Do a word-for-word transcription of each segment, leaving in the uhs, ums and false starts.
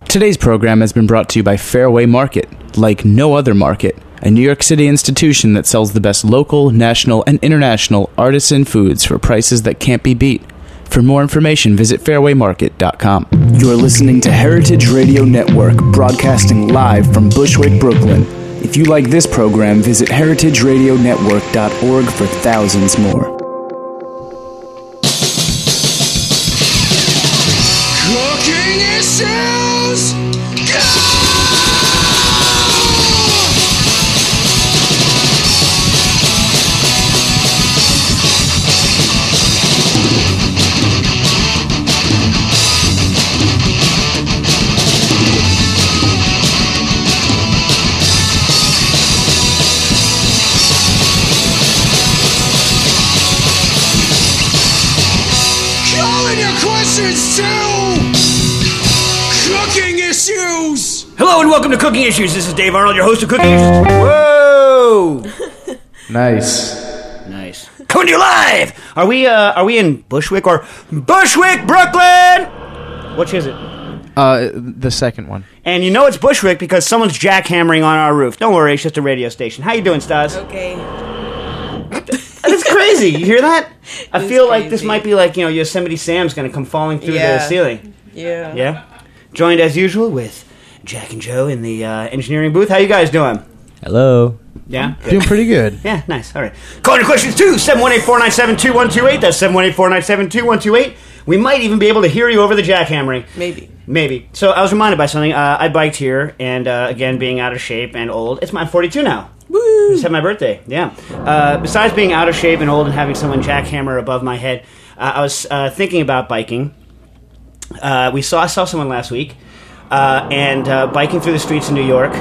Today's program has been brought to you by Fairway Market, like no other market, a New York City institution that sells the best local, national, and international artisan foods for prices that can't be beat. For more information, visit fairway market dot com. You're listening to Heritage Radio Network, broadcasting live from Bushwick, Brooklyn. If you like this program, visit heritage radio network dot org for thousands more. Cooking issues! Go! Cooking Issues! Hello and welcome to Cooking Issues. This is Dave Arnold, your host of Cooking Issues. Whoa! Nice. Nice. Coming to you live! Are we, uh, are we in Bushwick or Bushwick, Brooklyn? Which is it? Uh, the second one. And you know it's Bushwick because someone's jackhammering on our roof. Don't worry, it's just a radio station. How you doing, Stas? Okay. That's crazy. You hear that? I It's feel like crazy. this might be like, you know, Yosemite Sam's going to come falling through Yeah. the ceiling. Yeah. Yeah? Joined as usual with Jack and Joe in the uh, engineering booth. How you guys doing? Hello. Yeah? Good. Doing pretty good. Yeah, nice. All right. Call your questions too. seven one eight, four nine seven, two one two eight. That's seven one eight, four nine seven, two one two eight. We might even be able to hear you over the jackhammering. Maybe. Maybe. So I was reminded by something. Uh, I biked here, and uh, again, being out of shape and old, it's my forty-two now. Woo! Just had my birthday, yeah. Uh, besides being out of shape and old and having someone jackhammer above my head, uh, I was uh, thinking about biking. Uh, we saw I saw someone last week, uh, and uh, biking through the streets of New York,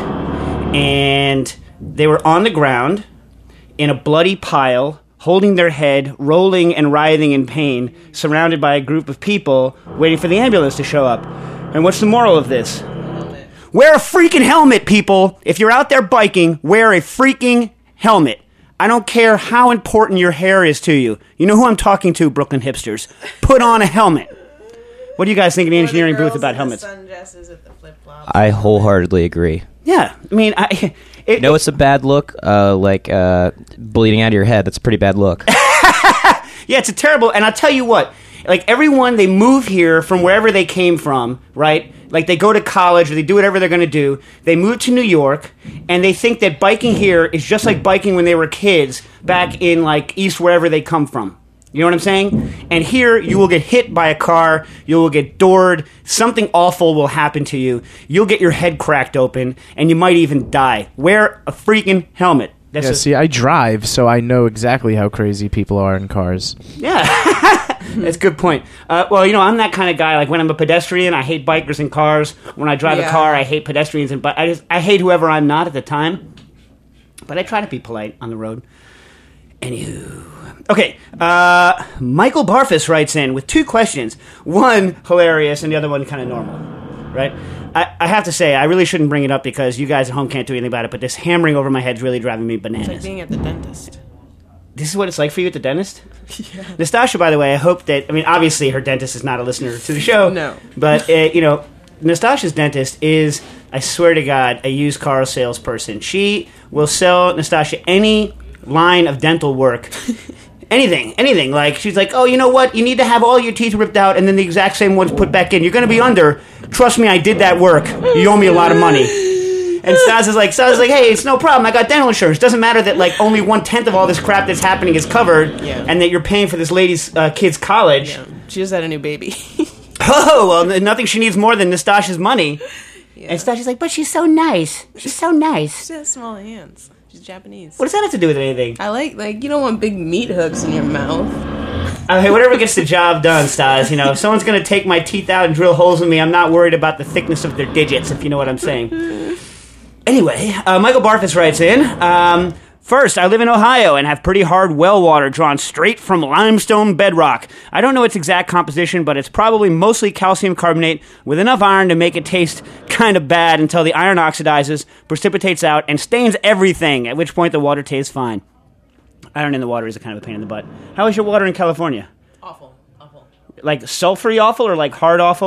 and they were on the ground in a bloody pile, holding their head, rolling and writhing in pain, surrounded by a group of people waiting for the ambulance to show up. And what's the moral of this? Wear a freaking helmet, people! If you're out there biking, wear a freaking helmet. I don't care how important your hair is to you. You know who I'm talking to, Brooklyn hipsters. Put on a helmet. What do you guys think in the engineering booth about helmets? Sundresses at the flip-flops. I wholeheartedly agree. Yeah, I mean, I... It, You know it's a bad look? Uh, like uh, bleeding out of your head. That's a pretty bad look. Yeah, it's a terrible... And I'll tell you what. Like, everyone, they move here from wherever they came from, right? Like, they go to college or they do whatever they're going to do. They move to New York, and they think that biking here is just like biking when they were kids back in, like, East wherever they come from. You know what I'm saying? And here, you will get hit by a car, you will get doored, something awful will happen to you, you'll get your head cracked open, and you might even die. Wear a freaking helmet. That's Yeah, a- see, I drive, so I know exactly how crazy people are in cars. Yeah, that's a good point. Uh, well, you know, I'm that kind of guy. Like when I'm a pedestrian, I hate bikers and cars. When I drive a Yeah. car, I hate pedestrians and. But I just I hate whoever I'm not at the time. But I try to be polite on the road. Anywho. Okay, uh, Michael Barfus writes in with two questions. One hilarious, and the other one kind of normal. Right? I, I have to say, I really shouldn't bring it up because you guys at home can't do anything about it. But this hammering over my head is really driving me bananas. It's like being at the dentist. This is what it's like for you at the dentist? Yeah. Nastasha, by the way, I hope that... I mean, obviously, her dentist is not a listener to the show. No. But, uh, you know, Nastasha's dentist is, I swear to God, a used car salesperson. She will sell Nastasha any line of dental work. Anything, anything. Like, she's like, oh, you know what? You need to have all your teeth ripped out and then the exact same ones put back in. You're going to be under. Trust me, I did that work. You owe me a lot of money. And Stas is like, Stas is like, hey, it's no problem. I got dental insurance. Doesn't matter that like only one tenth of all this crap that's happening is covered, Yeah. and that you're paying for this lady's uh, kid's college. Yeah. She just had a new baby. Oh well, n- nothing she needs more than Nastasha's money. Yeah. And Nastasha's like, but she's so nice. She's so nice. She has small hands. She's Japanese. What does that have to do with anything? I like, like, you don't want big meat hooks in your mouth. Uh, hey, whatever gets the job done, Stas. You know, if someone's gonna take my teeth out and drill holes in me, I'm not worried about the thickness of their digits. If you know what I'm saying. Anyway, uh, Michael Barfus writes in, um, first, I live in Ohio and have pretty hard well water drawn straight from limestone bedrock. I don't know its exact composition, but it's probably mostly calcium carbonate with enough iron to make it taste kind of bad until the iron oxidizes, precipitates out, and stains everything, at which point the water tastes fine. Iron in the water is a kind of a pain in the butt. How is your water in California? Awful. Awful. Like sulfury awful or like hard awful?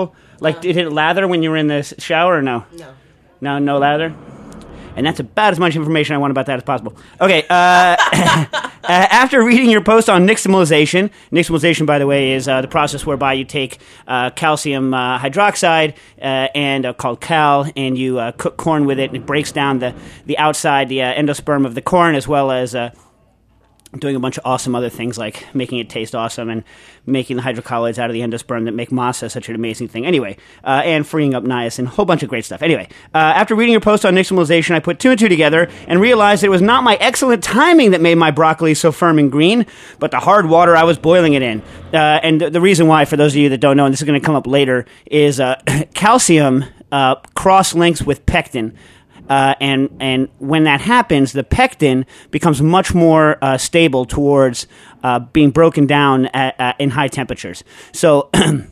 Like, did it lather when you were in the s- shower or no? No. No, no lather? And that's about as much information I want about that as possible. Okay, uh, uh, after reading your post on nixtamalization, nixtamalization, by the way, is uh, the process whereby you take uh, calcium uh, hydroxide uh, and uh, called cal, and you uh, cook corn with it, and it breaks down the, the outside, the uh, endosperm of the corn, as well as uh, doing a bunch of awesome other things like making it taste awesome and making the hydrocolloids out of the endosperm that make masa such an amazing thing. Anyway, uh, and freeing up niacin, a whole bunch of great stuff. Anyway, uh, after reading your post on nixtamalization, I put two and two together and realized it was not my excellent timing that made my broccoli so firm and green, but the hard water I was boiling it in. Uh, and th- the reason why, for those of you that don't know, and this is going to come up later, is uh, calcium uh, cross-links with pectin. Uh, and and when that happens, the pectin becomes much more uh, stable towards uh, being broken down at, at, in high temperatures. So.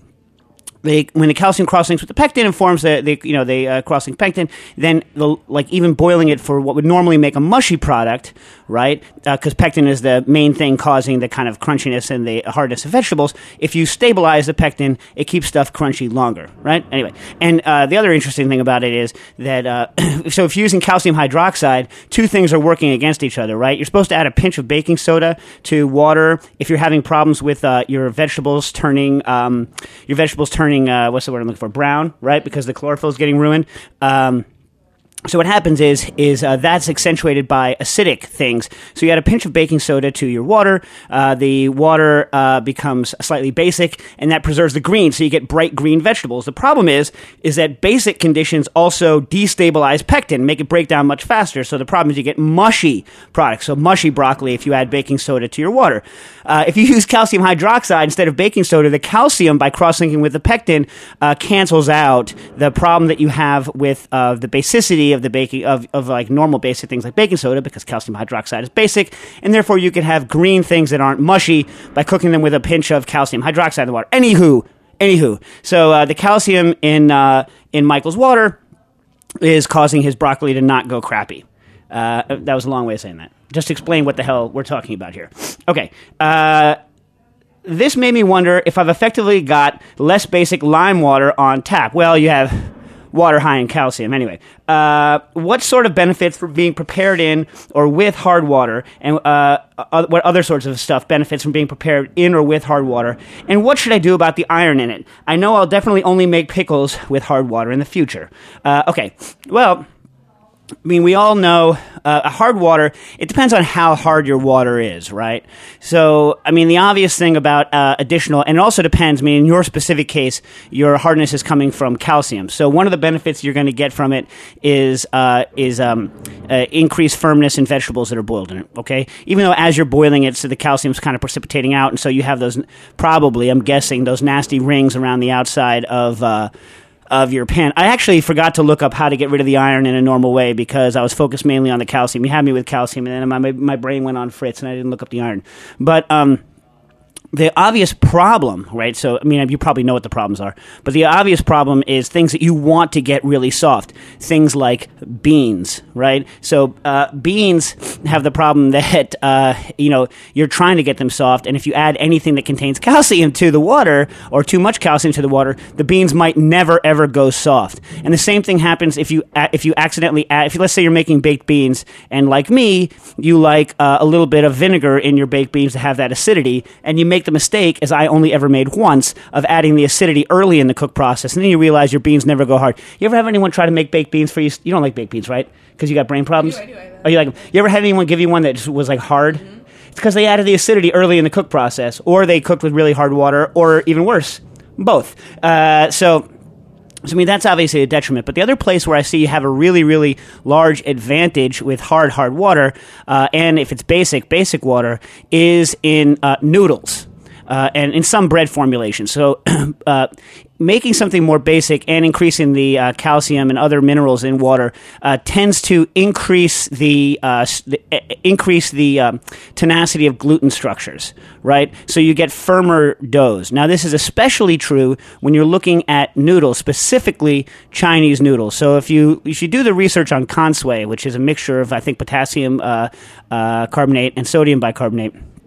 They, when the calcium cross-links with the pectin and forms the, the you know, the uh, cross-link pectin, then the, like even boiling it for what would normally make a mushy product, right? Because uh, pectin is the main thing causing the kind of crunchiness and the hardness of vegetables. If you stabilize the pectin, it keeps stuff crunchy longer, right? Anyway, and uh, the other interesting thing about it is that uh, so if you're using calcium hydroxide, two things are working against each other, right? You're supposed to add a pinch of baking soda to water if you're having problems with uh, your vegetables turning um, your vegetables turning. Uh, what's the word I'm looking for? Brown, right? Because the chlorophyll is getting ruined. Um, so what happens is is uh, that's accentuated by acidic things. So you add a pinch of baking soda to your water. Uh, the water uh, becomes slightly basic, and that preserves the green. So you get bright green vegetables. The problem is is that basic conditions also destabilize pectin, make it break down much faster. So the problem is you get mushy products. So mushy broccoli if you add baking soda to your water. Uh, if you use calcium hydroxide instead of baking soda, the calcium, by cross-linking with the pectin, uh, cancels out the problem that you have with uh, the basicity of the baking of, of like normal basic things like baking soda, because calcium hydroxide is basic, and therefore you can have green things that aren't mushy by cooking them with a pinch of calcium hydroxide in the water. Anywho, anywho, so uh, the calcium in uh, in Michael's water is causing his broccoli to not go crappy. Uh, that was a long way of saying that. Just to explain what the hell we're talking about here. Okay. Uh, this made me wonder if I've effectively got less basic lime water on tap. Well, you have water high in calcium. Anyway, uh, what sort of benefits for being prepared in or with hard water, and uh, uh, what other sorts of stuff benefits from being prepared in or with hard water, and what should I do about the iron in it? I know I'll definitely only make pickles with hard water in the future. Uh, okay, well... I mean, we all know uh, hard water, it depends on how hard your water is, right? So, I mean, the obvious thing about uh, additional, and it also depends, I mean, in your specific case, your hardness is coming from calcium. So one of the benefits you're going to get from it is uh, is um, uh, increased firmness in vegetables that are boiled in it, okay? Even though as you're boiling it, so the calcium's kind of precipitating out, and so you have those, probably, I'm guessing, those nasty rings around the outside of... Uh, of your pan. I actually forgot to look up how to get rid of the iron in a normal way because I was focused mainly on the calcium. You had me with calcium, and then my my brain went on fritz, and I didn't look up the iron. But um, the obvious problem, right? So, I mean, you probably know what the problems are, but the obvious problem is things that you want to get really soft. Things like beans, right? So, uh, beans have the problem that, uh, you know, you're trying to get them soft, and if you add anything that contains calcium to the water, or too much calcium to the water, the beans might never, ever go soft. And the same thing happens if you, if you accidentally add, if you, let's say you're making baked beans, and like me, you like uh, a little bit of vinegar in your baked beans to have that acidity, and you make the mistake, as I only ever made once, of adding the acidity early in the cook process, and then you realize your beans never go hard. You ever have anyone try to make baked beans for you? You don't like baked beans, right? Because you got brain problems? I do, I do. I like oh, you like them? You ever had anyone give you one that just was like hard? Mm-hmm. It's because they added the acidity early in the cook process, or they cooked with really hard water, or even worse, both. Uh, so... So, I mean, that's obviously a detriment. But the other place where I see you have a really, really large advantage with hard, hard water, uh, and if it's basic, basic water, is in uh, noodles. Uh, and in some bread formulations. So uh, making something more basic and increasing the uh, calcium and other minerals in water uh, tends to increase the, uh, the uh, increase the um, tenacity of gluten structures, right? So you get firmer doughs. Now, this is especially true when you're looking at noodles, specifically Chinese noodles. So if you if you do the research on kansui, which is a mixture of, I think, potassium uh, uh, carbonate and sodium bicarbonate,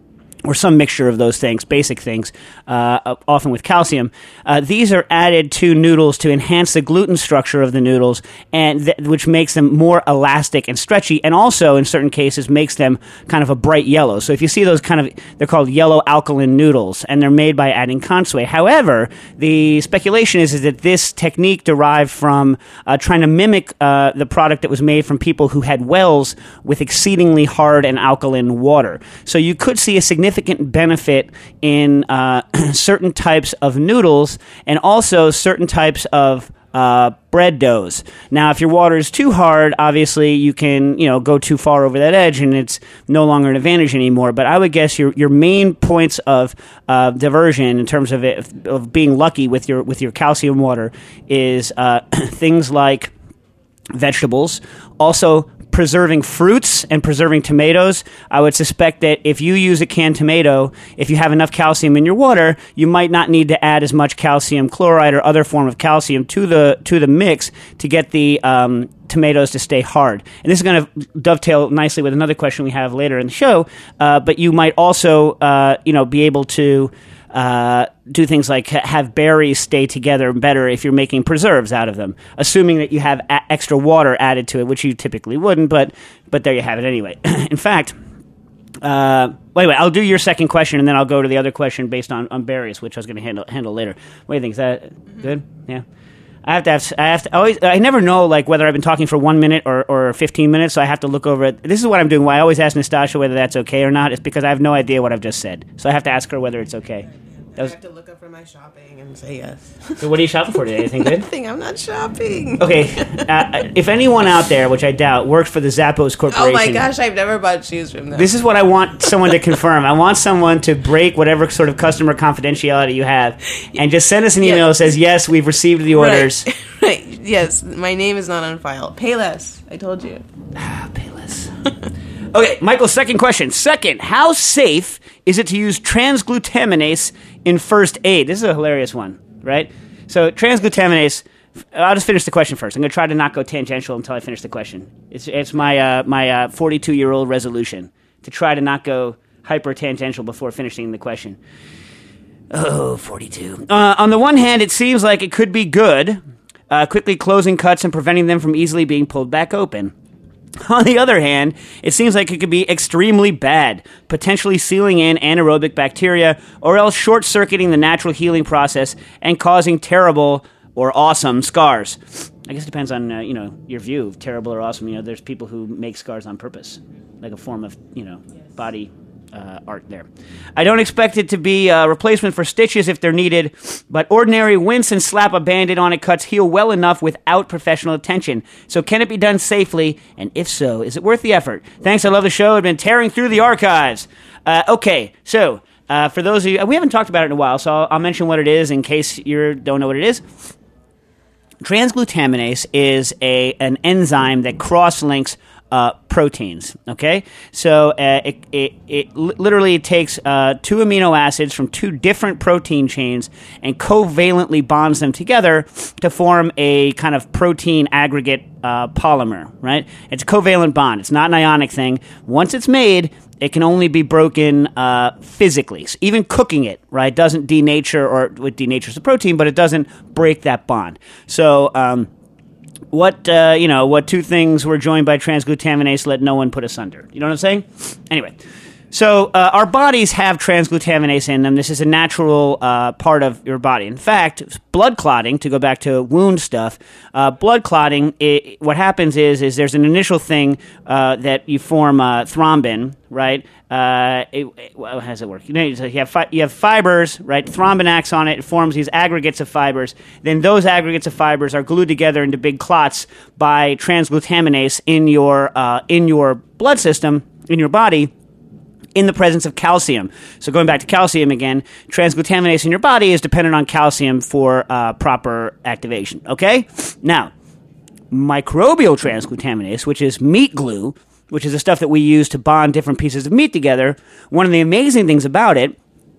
or some mixture of those things, basic things, uh, often with calcium. Uh, these are added to noodles to enhance the gluten structure of the noodles, and th- which makes them more elastic and stretchy, and also, in certain cases, makes them kind of a bright yellow. So if you see those kind of, they're called yellow alkaline noodles, and they're made by adding consoy. However, the speculation is, is that this technique derived from uh, trying to mimic uh, the product that was made from people who had wells with exceedingly hard and alkaline water. So you could see a significant significant benefit in uh, certain types of noodles and also certain types of uh, bread doughs. Now, if your water is too hard, obviously you can, you know, go too far over that edge and it's no longer an advantage anymore. But I would guess your your main points of uh, diversion in terms of it, of being lucky with your with your calcium water is uh, things like vegetables, also preserving fruits and preserving tomatoes. I would suspect that if you use a canned tomato, if you have enough calcium in your water, you might not need to add as much calcium chloride or other form of calcium to the to the mix to get the um, tomatoes to stay hard. And this is going to dovetail nicely with another question we have later in the show. Uh, but you might also, uh, you know, be able to Uh, do things like have berries stay together better if you're making preserves out of them, assuming that you have a- extra water added to it, which you typically wouldn't, but but there you have it anyway. In fact, uh, well, anyway, I'll do your second question, and then I'll go to the other question based on, on berries, which I was going to handle handle later. What do you think? Is that mm-hmm. good? Yeah. I have to have, I have to always, I never know like whether I've been talking for one minute or, or fifteen minutes, so I have to look over it. This is what I'm doing. Why I always ask Nastasha whether that's okay or not. It's because I have no idea what I've just said. So I have to ask her whether it's okay. I have to look up for my shopping and say yes. So what are you shopping for today? Anything good? Nothing. I'm not shopping. Okay. Uh, if anyone out there, which I doubt, works for the Zappos Corporation. Oh my gosh, I've never bought shoes from them. This is what I want someone to confirm. I want someone to break whatever sort of customer confidentiality you have and just send us an email that says, yes, we've received the orders. Right. Right. Yes, my name is not on file. Payless. I told you. Ah, Payless. Okay, Michael's second question. Second, how safe is it to use transglutaminase in first aid? This is a hilarious one, right? So transglutaminase, I'll just finish the question first. I'm going to try to not go tangential until I finish the question. It's it's my uh, my uh, forty-two-year-old resolution to try to not go hyper-tangential before finishing the question. Oh, forty-two. Uh, on the one hand, it seems like it could be good, uh, quickly closing cuts and preventing them from easily being pulled back open. On the other hand, it seems like it could be extremely bad, potentially sealing in anaerobic bacteria or else short-circuiting the natural healing process and causing terrible or awesome scars. I guess it depends on, uh, you know, your view of terrible or awesome. You know, there's people who make scars on purpose, like a form of, you know, body uh, art there. I don't expect it to be a replacement for stitches if they're needed, but ordinary wince and slap a Band-Aid on it cuts heal well enough without professional attention. So can it be done safely? And if so, is it worth the effort? Thanks, I love the show. I've been tearing through the archives. Uh, okay, so uh, for those of you, we haven't talked about it in a while, so I'll, I'll mention what it is in case you don't know what it is. Transglutaminase is a an enzyme that cross-links Uh, proteins, okay? So uh, it, it, it literally takes uh, two amino acids from two different protein chains and covalently bonds them together to form a kind of protein aggregate uh, polymer, right? It's a covalent bond. It's not an ionic thing. Once it's made, it can only be broken uh, physically. So even cooking it, right, doesn't denature, or it denatures the protein, but it doesn't break that bond. So, um... What, uh, you know, what two things were joined by transglutaminase let no one put asunder. You know what I'm saying? Anyway, so uh, our bodies have transglutaminase in them. This is a natural uh, part of your body. In fact, blood clotting, to go back to wound stuff, uh, blood clotting, it, what happens is is there's an initial thing uh, that you form uh, thrombin, right? Uh, it, it, well, how does it work? You know, you have fi- you have fibers, right? Thrombin acts on it. It forms these aggregates of fibers. Then those aggregates of fibers are glued together into big clots by transglutaminase in your uh, in your blood system, in your body, in the presence of calcium. So going back to calcium again, transglutaminase in your body is dependent on calcium for uh, proper activation. Okay? Now, microbial transglutaminase, which is meat glue, which is the stuff that we use to bond different pieces of meat together, one of the amazing things about it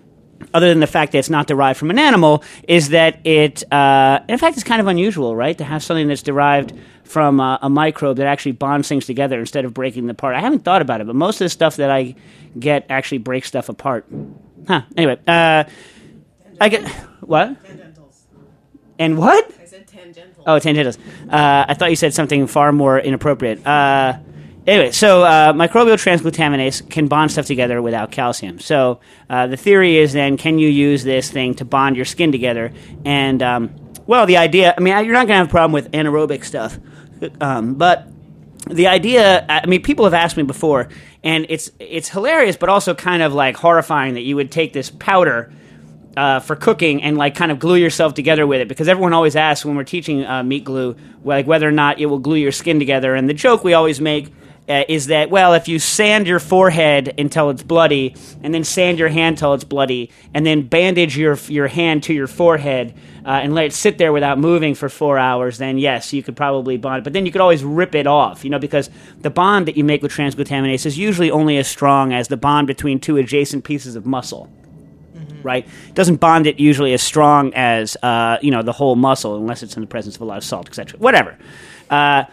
other than the fact that it's not derived from an animal, is that it, uh, in fact, it's kind of unusual, right, to have something that's derived from uh, a microbe that actually bonds things together instead of breaking them apart. I haven't thought about it, but most of the stuff that I get actually breaks stuff apart. Huh. Anyway, uh, I get... What? Tangentials. And what? I said tangential. Oh, tangentials. Uh, I thought you said something far more inappropriate. Uh, anyway, so uh, microbial transglutaminase can bond stuff together without calcium. So uh, the theory is then, can you use this thing to bond your skin together? And, um, well, the idea, I mean, you're not going to have a problem with anaerobic stuff, um, but the idea, I mean, people have asked me before, and it's it's hilarious, but also kind of like horrifying that you would take this powder uh, for cooking and like kind of glue yourself together with it, because everyone always asks when we're teaching uh, meat glue, like whether or not it will glue your skin together. And the joke we always make uh, is that, well, if you sand your forehead until it's bloody, and then sand your hand till it's bloody, and then bandage your your hand to your forehead, Uh, and let it sit there without moving for four hours, then yes, you could probably bond it. But then you could always rip it off, you know, because the bond that you make with transglutaminase is usually only as strong as the bond between two adjacent pieces of muscle, mm-hmm. right? It doesn't bond it usually as strong as, uh, you know, the whole muscle, unless it's in the presence of a lot of salt, et cetera. Whatever. Uh,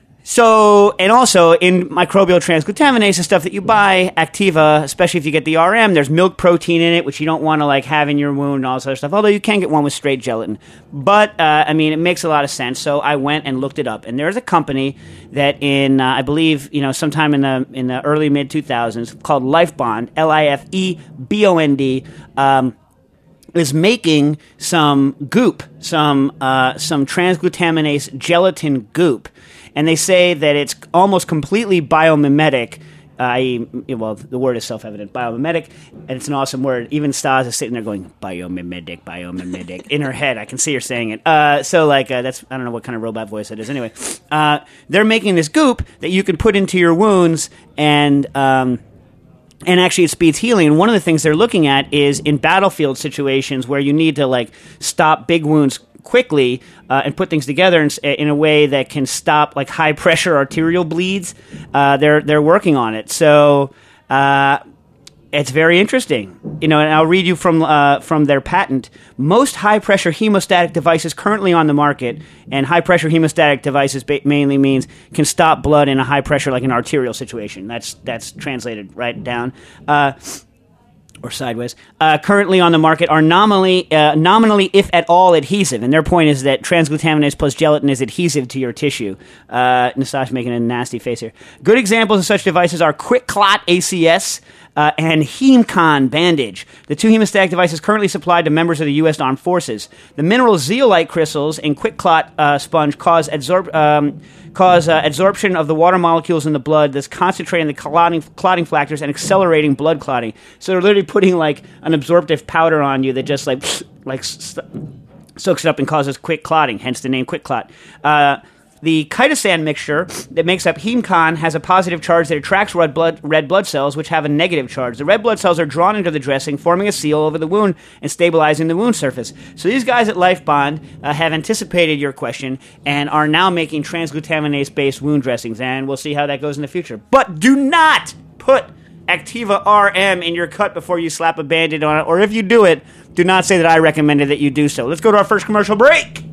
So, and also in microbial transglutaminase, the stuff that you buy, Activa, especially if you get the R M, there's milk protein in it, which you don't want to like have in your wound and all this other stuff. Although you can get one with straight gelatin. But, uh, I mean, it makes a lot of sense. So I went and looked it up. And there's a company that in, uh, I believe, you know, sometime in the in the early mid two thousands called LifeBond, L I F E B O N D, um, is making some goop, some uh, some transglutaminase gelatin goop. And they say that it's almost completely biomimetic. I uh, well, the word is self-evident, biomimetic, and it's an awesome word. Even Stas is sitting there going, biomimetic, biomimetic, in her head. I can see her saying it. Uh, so, like, uh, that's, I don't know what kind of robot voice that is. Anyway, uh, they're making this goop that you can put into your wounds, and um, and actually it speeds healing. And one of the things they're looking at is in battlefield situations where you need to, like, stop big wounds quickly uh, and put things together in, in a way that can stop like high pressure arterial bleeds. Uh, they're they're working on it, so uh, it's very interesting. You know, and I'll read you from uh, from their patent. Most high pressure hemostatic devices currently on the market, and high pressure hemostatic devices ba- mainly means can stop blood in a high pressure like an arterial situation. That's that's translated right down. Uh, or sideways, uh, currently on the market are nominally, uh, nominally, if at all, adhesive. And their point is that transglutaminase plus gelatin is adhesive to your tissue. Uh, Nastash making a nasty face here. Good examples of such devices are Quick Clot A C S uh, and HemeCon bandage, the two hemostatic devices currently supplied to members of the U S Armed Forces. The mineral zeolite crystals in Quick Clot uh, sponge cause adsorb- um, cause uh, absorption of the water molecules in the blood that's concentrating the clotting, clotting factors and accelerating blood clotting. So they're literally putting like an absorptive powder on you that just like like st- soaks it up and causes quick clotting, hence the name Quick Clot. Uh, the chitosan mixture that makes up HemeCon has a positive charge that attracts red blood, red blood cells, which have a negative charge. The red blood cells are drawn into the dressing, forming a seal over the wound and stabilizing the wound surface. So these guys at LifeBond uh, have anticipated your question and are now making transglutaminase-based wound dressings, and we'll see how that goes in the future. But do not put Activa R M in your cut before you slap a Band-Aid on it, or if you do it, do not say that I recommended that you do so. Let's go to our first commercial break.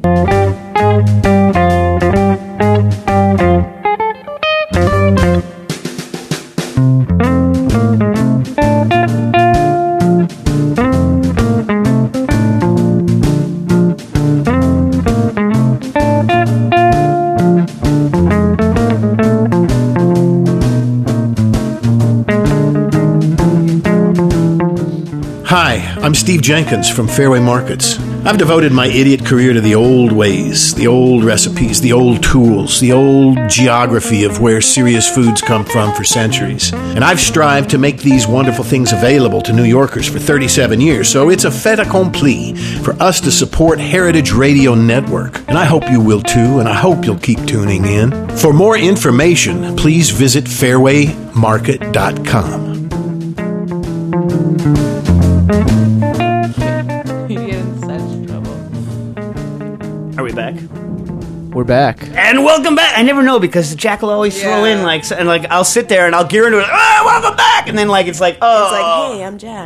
Hi, I'm Steve Jenkins from Fairway Markets. I've devoted my idiot career to the old ways, the old recipes, the old tools, the old geography of where serious foods come from for centuries. And I've strived to make these wonderful things available to New Yorkers for thirty-seven years, so it's a fait accompli for us to support Heritage Radio Network. And I hope you will too, and I hope you'll keep tuning in. For more information, please visit fairway market dot com. You get in such trouble. Are we back? We're back. And welcome back. I never know because Jack will always throw Yeah. in like, and like I'll sit there and I'll gear into it. Ah, welcome back, and then like it's like, oh, It's like, hey, I'm Jack.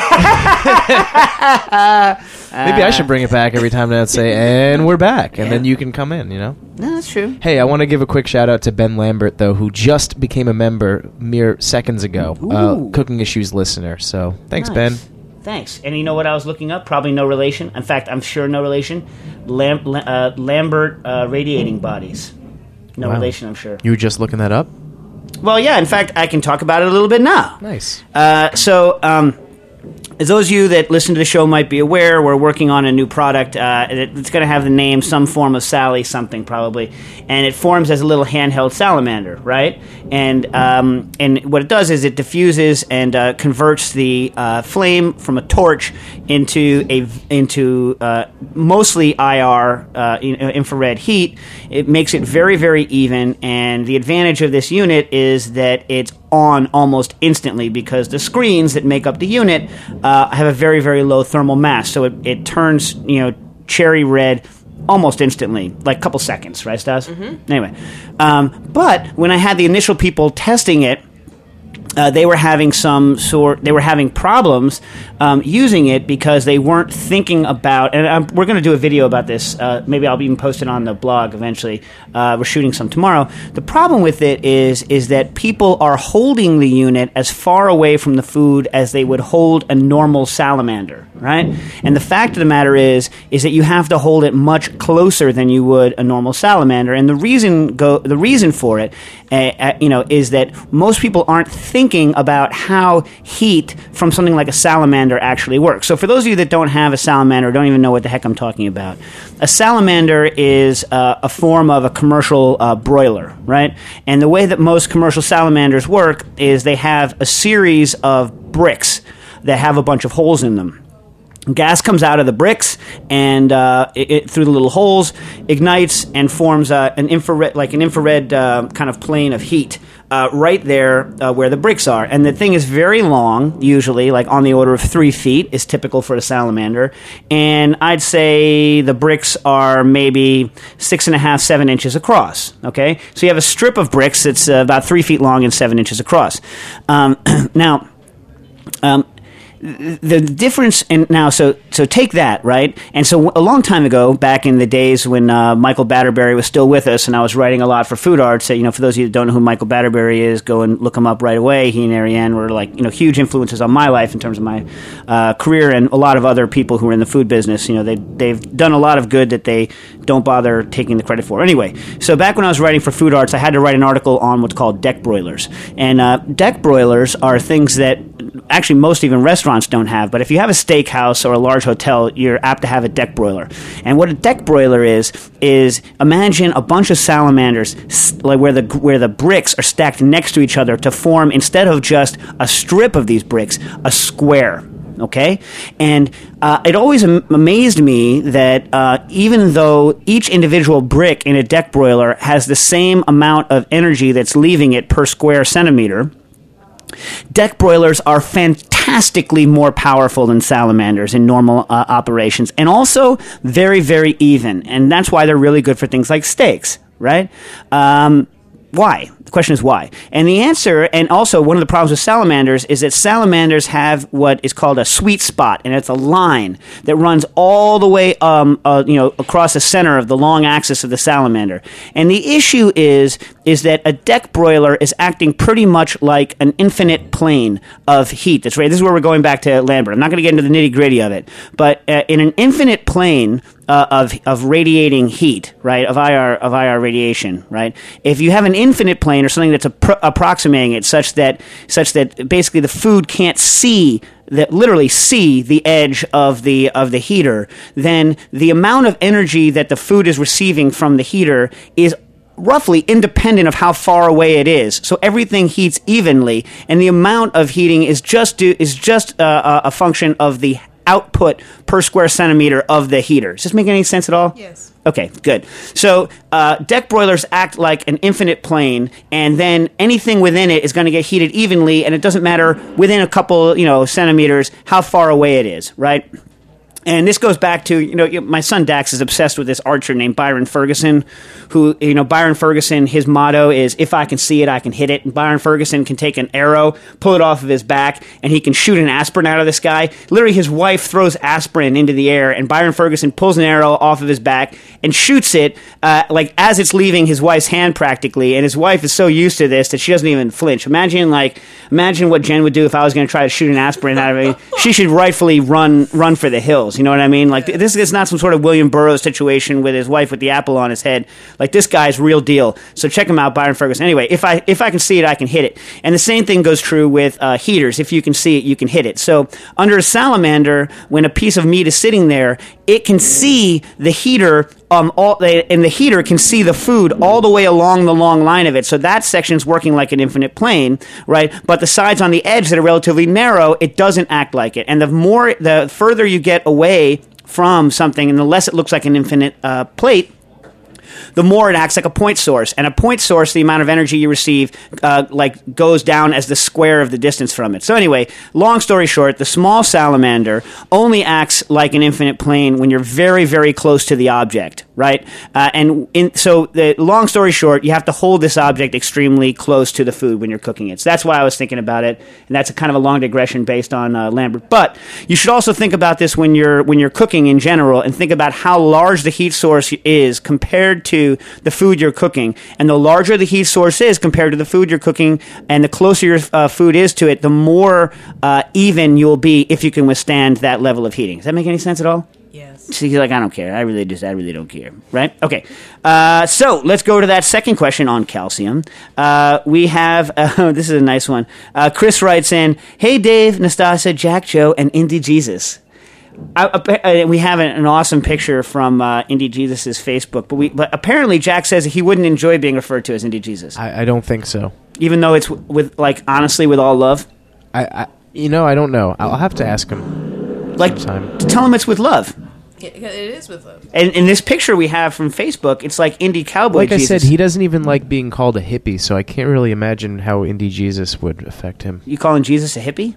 Maybe I should bring it back every time now and say, and we're back. And then you can come in, you know? No, that's true. Hey, I want to give a quick shout out to Ben Lambert, though, who just became a member mere seconds ago. Uh, Cooking Issues listener. So thanks, Nice. Ben. Thanks. And you know what I was looking up? Probably no relation. In fact, I'm sure no relation. Lam- La- uh, Lambert uh, radiating bodies. No Wow. relation, I'm sure. You were just looking that up? Well, yeah, in fact, I can talk about it a little bit now. Nice. Uh, so, um, as those of you that listen to the show might be aware, we're working on a new product. Uh, it, it's going to have the name, some form of Sally something probably, and it forms as a little handheld salamander, right? And um, and what it does is it diffuses and uh, converts the uh, flame from a torch into a into uh, mostly I R uh, infrared heat. It makes it very very even, and the advantage of this unit is that it's on almost instantly because the screens that make up the unit uh, have a very, very low thermal mass. So it, it turns, you know, cherry red almost instantly, like a couple seconds, right, Stas? Mm-hmm. Anyway. Um, but when I had the initial people testing it, Uh, they were having some sort. They were having problems um, using it because they weren't thinking about. And um, we're going to do a video about this. Uh, maybe I'll even post it on the blog eventually. Uh, we're shooting some tomorrow. The problem with it is is that people are holding the unit as far away from the food as they would hold a normal salamander, right? And the fact of the matter is is that you have to hold it much closer than you would a normal salamander. And the reason go the reason for it, uh, uh, you know, is that most people aren't thinking thinking about how heat from something like a salamander actually works. So for those of you that don't have a salamander, don't even know what the heck I'm talking about, a salamander is uh, a form of a commercial uh, broiler, right? And the way that most commercial salamanders work is they have a series of bricks that have a bunch of holes in them. Gas comes out of the bricks and uh, it, it, through the little holes, ignites and forms uh, an infrared, like an infrared uh, kind of plane of heat uh, right there uh, where the bricks are. And the thing is very long, usually, like on the order of three feet is typical for a salamander. And I'd say the bricks are maybe six and a half, seven inches across. Okay, so you have a strip of bricks that's uh, about three feet long and seven inches across. Um, now. Um, The difference in now, so so take that, right? And so a long time ago, back in the days when uh, Michael Batterberry was still with us, and I was writing a lot for Food Arts. So, you know, for those of you that don't know who Michael Batterberry is, go and look him up right away. He and Ariane were like, you know, huge influences on my life in terms of my uh, career, and a lot of other people who are in the food business. You know, they they've done a lot of good that they don't bother taking the credit for. Anyway, so back when I was writing for Food Arts, I had to write an article on what's called deck broilers, and uh, deck broilers are things that actually most even restaurants don't have, but if you have a steakhouse or a large hotel, you're apt to have a deck broiler. And what a deck broiler is is imagine a bunch of salamanders, like where the where the bricks are stacked next to each other to form, instead of just a strip of these bricks, a square. Okay, and uh, it always am- amazed me that uh, even though each individual brick in a deck broiler has the same amount of energy that's leaving it per square centimeter, deck broilers are fantastically more powerful than salamanders in normal uh, operations, and also very, very even. And that's why they're really good for things like steaks, right? Um, why? The question is why. And the answer, and also one of the problems with salamanders, is that salamanders have what is called a sweet spot, and it's a line that runs all the way, um, uh, you know, across the center of the long axis of the salamander. And the issue is, is that a deck broiler is acting pretty much like an infinite plane of heat. That's right. This is where we're going back to Lambert. I'm not going to get into the nitty gritty of it, but uh, in an infinite plane uh, of of radiating heat, right, of I R of I R radiation, right. If you have an infinite plane or something that's appro- approximating it, such that such that basically the food can't see that literally see the edge of the of the heater, then the amount of energy that the food is receiving from the heater is roughly independent of how far away it is. So everything heats evenly, and the amount of heating is just do, is just uh, a function of the output per square centimeter of the heater. Does this make any sense at all? Yes. Okay, good. So uh, deck broilers act like an infinite plane, and then anything within it is going to get heated evenly, and it doesn't matter within a couple, you know, centimeters how far away it is, right? And this goes back to, you know, my son Dax is obsessed with this archer named Byron Ferguson, who, you know, Byron Ferguson, his motto is, if I can see it, I can hit it. And Byron Ferguson can take an arrow, pull it off of his back, and he can shoot an aspirin out of the sky. Literally, his wife throws aspirin into the air, and Byron Ferguson pulls an arrow off of his back and shoots it, uh, like, as it's leaving his wife's hand practically. And his wife is so used to this that she doesn't even flinch. Imagine, like, imagine what Jen would do if I was going to try to shoot an aspirin out of it. She should rightfully run run for the hills. You know what I mean? Like, this is not some sort of William Burroughs situation with his wife with the apple on his head. Like, this guy's real deal. So check him out, Byron Ferguson. Anyway, if I if I can see it, I can hit it. And the same thing goes true with uh, heaters. If you can see it, you can hit it. So under a salamander, when a piece of meat is sitting there, it can see the heater. Um, all and the heater can see the food all the way along the long line of it. So that section's working like an infinite plane, right? But the sides on the edge that are relatively narrow, it doesn't act like it. And the more, the further you get away from something, and the less it looks like an infinite uh, plate, the more it acts like a point source. And a point source, the amount of energy you receive, uh, like goes down as the square of the distance from it. So anyway, long story short, the small salamander only acts like an infinite plane when you're very, very close to the object, right? Uh, and in, so the long story short, you have to hold this object extremely close to the food when you're cooking it. So that's why I was thinking about it, and that's a kind of a long digression based on uh, Lambert. But you should also think about this when you're when you're cooking in general, and think about how large the heat source is compared to the food you're cooking. And the larger the heat source is compared to the food you're cooking, and the closer your uh, food is to it, the more uh, even you'll be if you can withstand that level of heating. Does that make any sense at all? Yes. So you're like, I don't care. I really just, I really don't care. Right? Okay. Uh, so let's go to that second question on calcium. Uh, we have, uh, this is a nice one. Uh, Chris writes in, hey, Dave, Nastasia, Jack Joe, and Indie Jesus. I, uh, we have an, an awesome picture from uh, Indie Jesus' Facebook, but we, but apparently Jack says he wouldn't enjoy being referred to as Indie Jesus. I, I don't think so. Even though it's w- with, like, honestly, with all love? I, I, you know, I don't know. I'll have to ask him Like, sometime. tell him it's with love. It, it is with love. And in this picture we have from Facebook, it's like Indie Cowboy Like Jesus. I said, he doesn't even like being called a hippie, so I can't really imagine how Indie Jesus would affect him. You calling Jesus a hippie?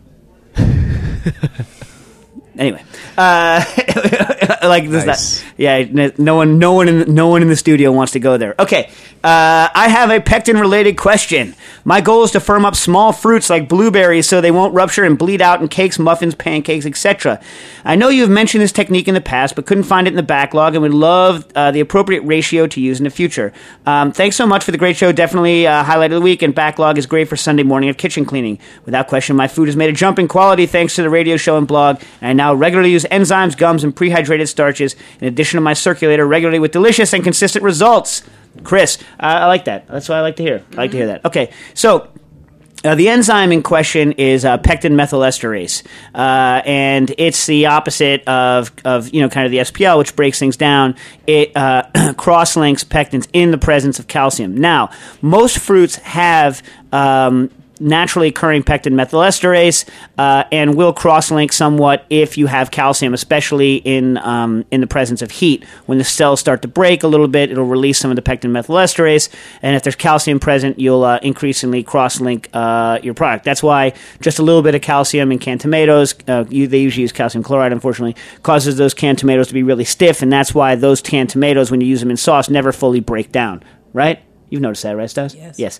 Anyway, uh, like this, Nice. that, yeah. No one, no one, in, no one in the studio wants to go there. Okay, uh, I have a pectin-related question. My goal is to firm up small fruits like blueberries so they won't rupture and bleed out in cakes, muffins, pancakes, et cetera. I know you have mentioned this technique in the past, but couldn't find it in the backlog, and would love uh, the appropriate ratio to use in the future. Um, thanks so much for the great show. Definitely uh, highlight of the week, and backlog is great for Sunday morning of kitchen cleaning. Without question, my food has made a jump in quality thanks to the radio show and blog, and I now regularly use enzymes, gums, and prehydrated starches in addition to my circulator regularly with delicious and consistent results. Chris, uh, I like that. That's what I like to hear. I like to hear that. Okay, so Uh, the enzyme in question is uh, pectin methylesterase, uh, and it's the opposite of, of, you know, kind of the S P L, which breaks things down. It uh, cross-links pectins in the presence of calcium. Now, most fruits have um, naturally occurring pectin methylesterase, uh, and will cross-link somewhat if you have calcium, especially in um, in the presence of heat. When the cells start to break a little bit, it'll release some of the pectin methylesterase, and if there's calcium present, you'll uh, increasingly cross-link uh, your product. That's why just a little bit of calcium in canned tomatoes, uh, you, they usually use calcium chloride, unfortunately, causes those canned tomatoes to be really stiff, and that's why those canned tomatoes, when you use them in sauce, never fully break down, right? You've noticed that, right, Stas? Yes. Yes.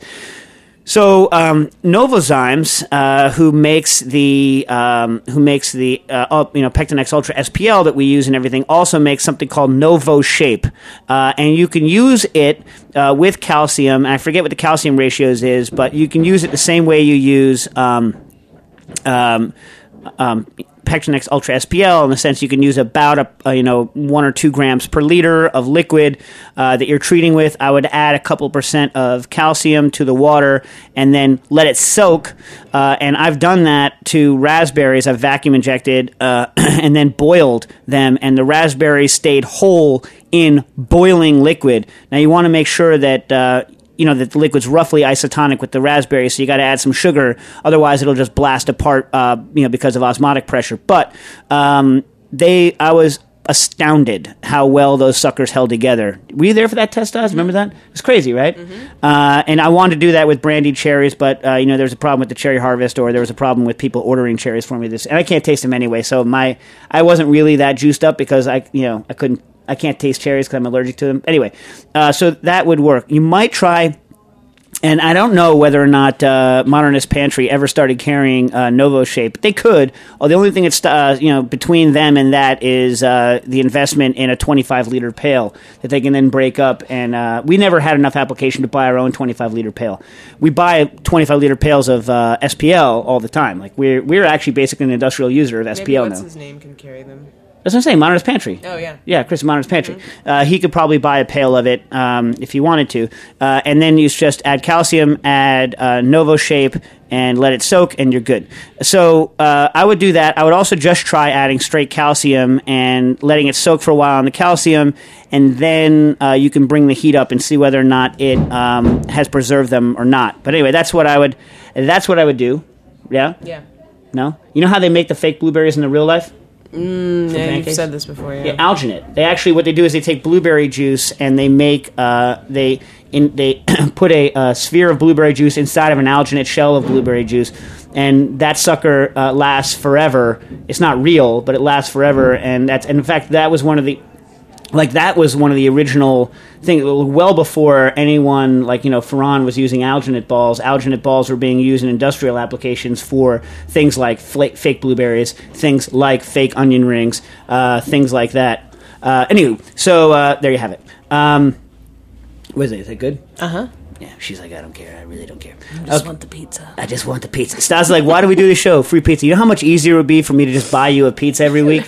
So um, Novozymes, uh, who makes the um, who makes the uh, you know Pectinex Ultra S P L that we use and everything, also makes something called Novo Shape, uh, and you can use it uh, with calcium. And I forget what the calcium ratios is, but you can use it the same way you use um, um, um, Pectinex Ultra S P L, in the sense you can use about a, a you know one or two grams per liter of liquid uh, that you're treating with. I would add a couple percent of calcium to the water and then let it soak. Uh, and I've done that to raspberries. I've vacuum injected uh, and then boiled them, and the raspberries stayed whole in boiling liquid. Now you want to make sure that uh, you know, that the liquid's roughly isotonic with the raspberry, so you got to add some sugar. Otherwise, it'll just blast apart, uh, you know, because of osmotic pressure. But um, they, I was astounded how well those suckers held together. Were you there for that test, Oz? Remember that? It was crazy, right? Mm-hmm. Uh, and I wanted to do that with brandied cherries, but uh, you know, there was a problem with the cherry harvest, or there was a problem with people ordering cherries for me. This, and I can't taste them anyway. So my, I wasn't really that juiced up because I, you know, I couldn't, I can't taste cherries because I'm allergic to them. Anyway, uh, so that would work. You might try. And I don't know whether or not uh, Modernist Pantry ever started carrying uh, Novo Shape. They could. Oh, the only thing that's uh, you know between them and that is uh, the investment in a twenty-five liter pail that they can then break up. And uh, we never had enough application to buy our own twenty-five liter pail. We buy twenty-five liter pails of uh, S P L all the time. Like we're we're actually basically an industrial user of S P L Maybe what's now. his name can carry them. That's what I'm saying, Modernist Pantry. Oh, yeah. Yeah, Chris Modernist Pantry. Mm-hmm. Uh, he could probably buy a pail of it um, if he wanted to. Uh, and then you just add calcium, add uh, Novo Shape, and let it soak, and you're good. So uh, I would do that. I would also just try adding straight calcium and letting it soak for a while on the calcium, and then uh, you can bring the heat up and see whether or not it um, has preserved them or not. But anyway, that's what I would. That's what I would do. Yeah. Yeah. No. You know how they make the fake blueberries in the real life? Mm, yeah, pancakes? you've said this before, yeah. Yeah, alginate. They actually, what they do is they take blueberry juice and they make, uh, they in, they put a uh, sphere of blueberry juice inside of an alginate shell of blueberry juice, and that sucker uh, lasts forever. It's not real, but it lasts forever, and that's, and in fact, that was one of the, like that was one of the original things, well before anyone, like, you know, Ferran was using alginate balls. Alginate balls were being used in industrial applications for things like fla- fake blueberries, things like fake onion rings, uh, things like that. Uh, anywho, so uh, there you have it. Um, what is it? Is that good? Uh-huh. Yeah, she's like, I don't care. I really don't care. I just Okay. want the pizza. I just want the pizza. Stas like, why do we do this show? Free pizza. You know how much easier it would be for me to just buy you a pizza every week?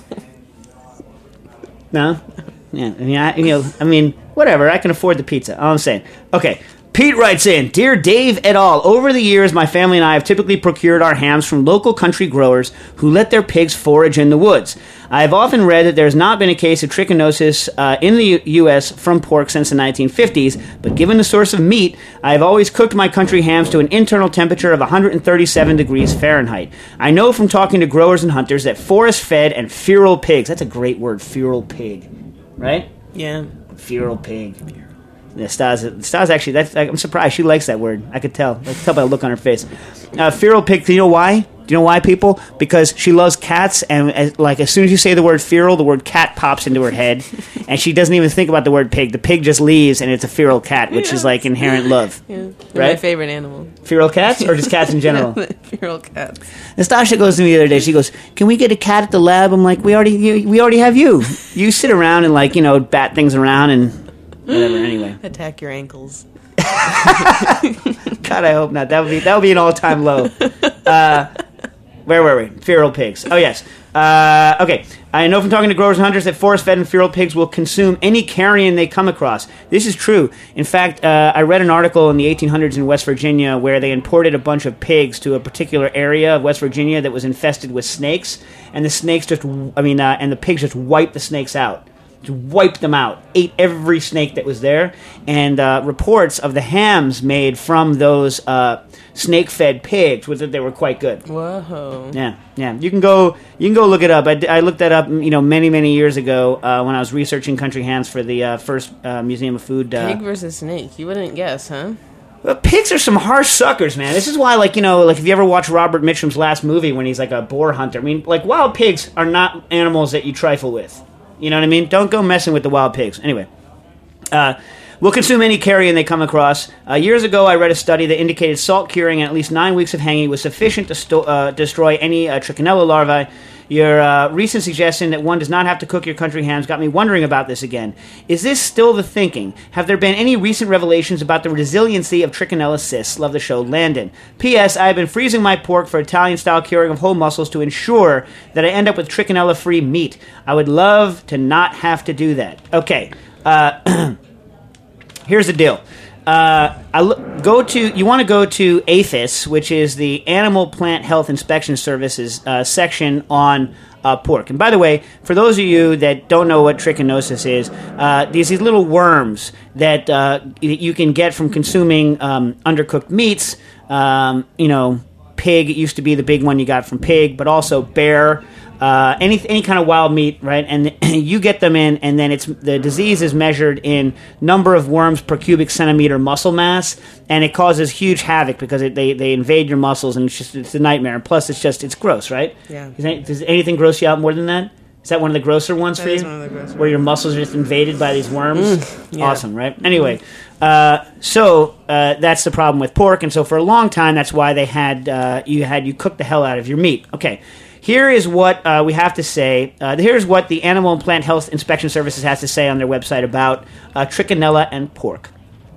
No? Yeah, I mean, I, you know, I mean, whatever. I can afford the pizza. All I'm saying. Okay. Pete writes in, Dear Dave et al., over the years, my family and I have typically procured our hams from local country growers who let their pigs forage in the woods. I have often read that there has not been a case of trichinosis uh, in the U- U.S. from pork since the nineteen fifties, but given the source of meat, I have always cooked my country hams to an internal temperature of one hundred thirty-seven degrees Fahrenheit. I know from talking to growers and hunters that forest-fed and feral pigs, that's a great word, feral pig, right? Yeah. Feral pig. Yeah, Stas, Stas actually, that's, I'm surprised. She likes that word. I could tell. I could tell by the look on her face. Uh, feral pig, do you know why? Do you know why, people? Because she loves cats, and as, like as soon as you say the word feral, the word cat pops into her head, and she doesn't even think about the word pig. The pig just leaves, and it's a feral cat, which is like inherent love. Yeah. They're Right? my favorite animal. Feral cats, or just cats in general? Feral cats. Nastasha goes to me the other day. She goes, "Can we get a cat at the lab?" I'm like, "We already, you, we already have you. You sit around and like, you know, bat things around and whatever." Anyway, Attack your ankles. God, I hope not. That would be that would be an all time low. Uh, where were we? Feral pigs. Oh yes. Uh, okay. I know from talking to growers and hunters that forest-fed and feral pigs will consume any carrion they come across. This is true. In fact, uh, I read an article in the eighteen hundreds in West Virginia where they imported a bunch of pigs to a particular area of West Virginia that was infested with snakes, and the snakes just, I mean, uh, and the pigs just wiped the snakes out. Just wiped them out. Ate every snake that was there, and uh, reports of the hams made from those uh, snake-fed pigs was that they were quite good. Whoa. Yeah, yeah. You can go. You can go look it up. I, d- I looked that up, you know, many, many years ago uh, when I was researching country hams for the uh, first uh, Museum of Food. Uh, Pig versus snake. You wouldn't guess, huh? Well, pigs are some harsh suckers, man. This is why, like, you know, like if you ever watch Robert Mitchum's last movie when he's like a boar hunter. I mean, like wild pigs are not animals that you trifle with. You know what I mean? Don't go messing with the wild pigs. Anyway. Uh, will consume any carrion they come across. Uh, years ago, I read a study that indicated salt curing and at least nine weeks of hanging was sufficient to sto- uh, destroy any uh, trichinella larvae. Your uh, recent suggestion that one does not have to cook your country hams got me wondering about this again. Is this still the thinking? Have there been any recent revelations about the resiliency of trichinella cysts? Love the show, Landon. P S. I have been freezing my pork for Italian-style curing of whole muscles to ensure that I end up with trichinella-free meat. I would love to not have to do that. Okay. Uh... Here's the deal. Uh, I look, go to you want to go to A P H I S, which is the Animal Plant Health Inspection Services uh, section on uh, pork. And by the way, for those of you that don't know what trichinosis is, uh, these these little worms that uh, you can get from consuming um, undercooked meats. Um, you know, pig used to be the big one you got from pig, but also bear. uh, any any kind of wild meat, right? And you get them in, and then it's the disease is measured in number of worms per cubic centimeter muscle mass, and it causes huge havoc because it, they they invade your muscles, and it's just it's a nightmare. And plus, it's just it's gross, right? Yeah. Does, any, does anything gross you out more than that? Is that one of the grosser ones That for you? is one of the grosser Where your muscles are just invaded by these worms? Mm, yeah. Awesome, right? Anyway, uh, so uh, that's the problem with pork, and so for a long time, that's why they had uh, you had you cook the hell out of your meat. Okay, here is what uh, we have to say. Uh, here's what the Animal and Plant Health Inspection Services has to say on their website about uh, trichinella and pork.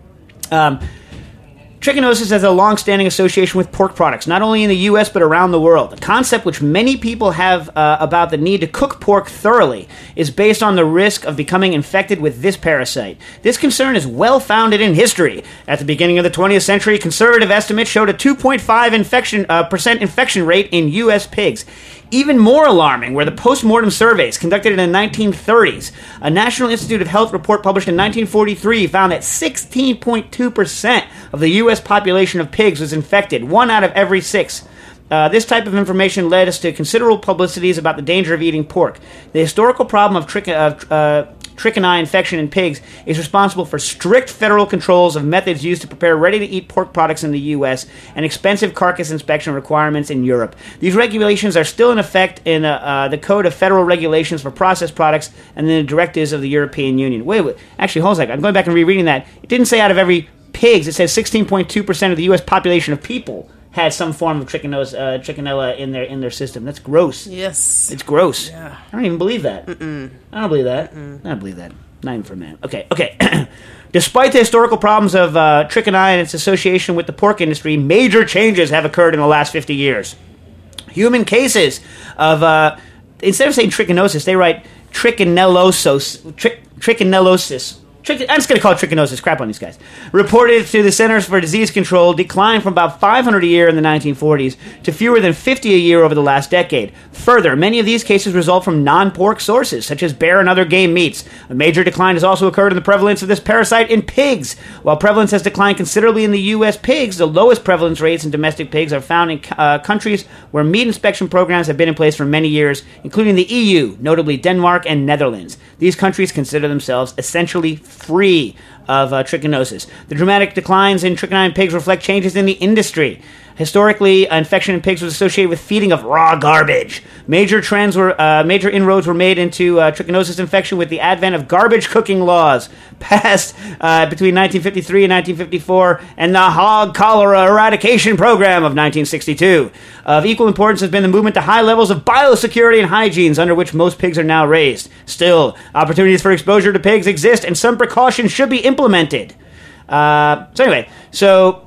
Um, Trichinosis has a long-standing association with pork products, not only in the U S but around the world. A concept which many people have uh, about the need to cook pork thoroughly is based on the risk of becoming infected with this parasite. This concern is well-founded in history. At the beginning of the twentieth century, conservative estimates showed a two point five infection, uh, percent infection rate in U S pigs. Even more alarming were the post-mortem surveys conducted in the nineteen thirties. A National Institute of Health report published in nineteen forty-three found that sixteen point two percent of the U S population of pigs was infected, one out of every six. Uh, this type of information led us to considerable publicities about the danger of eating pork. The historical problem of trich- uh, uh, trichini infection in pigs is responsible for strict federal controls of methods used to prepare ready-to-eat pork products in the U S and expensive carcass inspection requirements in Europe. These regulations are still in effect in uh, uh, the Code of Federal Regulations for Processed Products and the directives of the European Union. Wait, wait, actually, hold on a second. I'm going back and rereading that. It didn't say out of every pigs. It says sixteen point two percent of the U S population of people had some form of trichinos, uh, trichinella in their in their system. That's gross. Yes. It's gross. Yeah. I don't even believe that. Mm-mm. I don't believe that. Mm-mm. I don't believe that. Not even for a minute. Okay, okay. Despite the historical problems of uh, trichini and its association with the pork industry, major changes have occurred in the last fifty years. Human cases of, uh, instead of saying trichinosis, they write trichinellosis. Tri- trichinellosis. Trich- I'm just going to call it trichinosis. Crap on these guys. Reported to the Centers for Disease Control declined from about five hundred a year in the nineteen forties to fewer than fifty a year over the last decade. Further, many of these cases result from non-pork sources, such as bear and other game meats. A major decline has also occurred in the prevalence of this parasite in pigs. While prevalence has declined considerably in the U S pigs, the lowest prevalence rates in domestic pigs are found in uh, countries where meat inspection programs have been in place for many years, including the E U, notably Denmark and Netherlands. These countries consider themselves essentially free of uh, trichinosis. The dramatic declines in trichini in pigs reflect changes in the industry. Historically, uh, infection in pigs was associated with feeding of raw garbage. Major trends were, uh, major inroads were made into uh, trichinosis infection with the advent of garbage cooking laws passed uh, between nineteen fifty-three and nineteen fifty-four, and the hog cholera eradication program of nineteen sixty-two. Of equal importance has been the movement to high levels of biosecurity and hygiene, under which most pigs are now raised. Still, opportunities for exposure to pigs exist, and some precautions should be implemented. Uh, so anyway, so.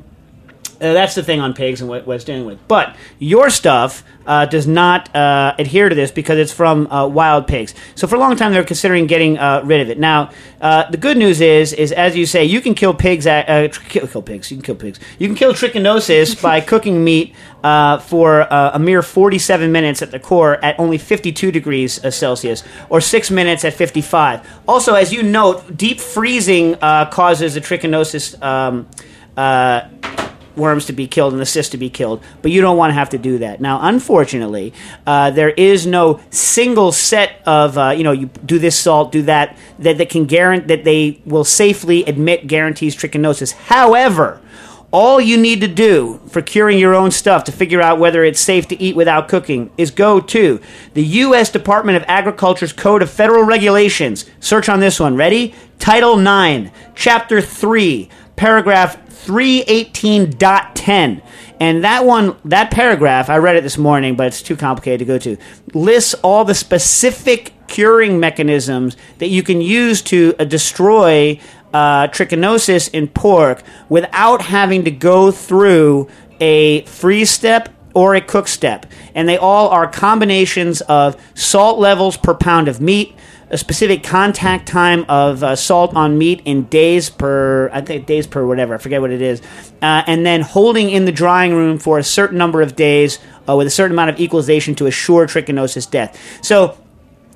Uh, that's the thing on pigs and what, what it's dealing with. But your stuff uh, does not uh, adhere to this because it's from uh, wild pigs. So for a long time, they were considering getting uh, rid of it. Now, uh, the good news is, is as you say, you can kill pigs. At, uh, kill, kill pigs. You can kill pigs. You can kill trichinosis by cooking meat uh, for uh, a mere forty-seven minutes at the core at only fifty-two degrees uh, Celsius, or six minutes at fifty-five. Also, as you note, deep freezing uh, causes the trichinosis. Um, uh, worms to be killed and the cysts to be killed, but you don't want to have to do that. Now, unfortunately, uh, there is no single set of, uh, you know, you do this salt, do that, that, that can guarantee, that they will safely admit guarantees trichinosis. However, all you need to do for curing your own stuff to figure out whether it's safe to eat without cooking is go to the U S Department of Agriculture's Code of Federal Regulations. Search on this one. Ready? Title nine, Chapter three, Paragraph three eighteen point ten. And that one, that paragraph, I read it this morning, but it's too complicated to go to, lists all the specific curing mechanisms that you can use to uh, destroy uh, trichinosis in pork without having to go through a freeze step or a cook step. And they all are combinations of salt levels per pound of meat, a specific contact time of uh, salt on meat in days per, I think days per whatever, I forget what it is, uh, and then holding in the drying room for a certain number of days uh, with a certain amount of equalization to assure trichinosis death. So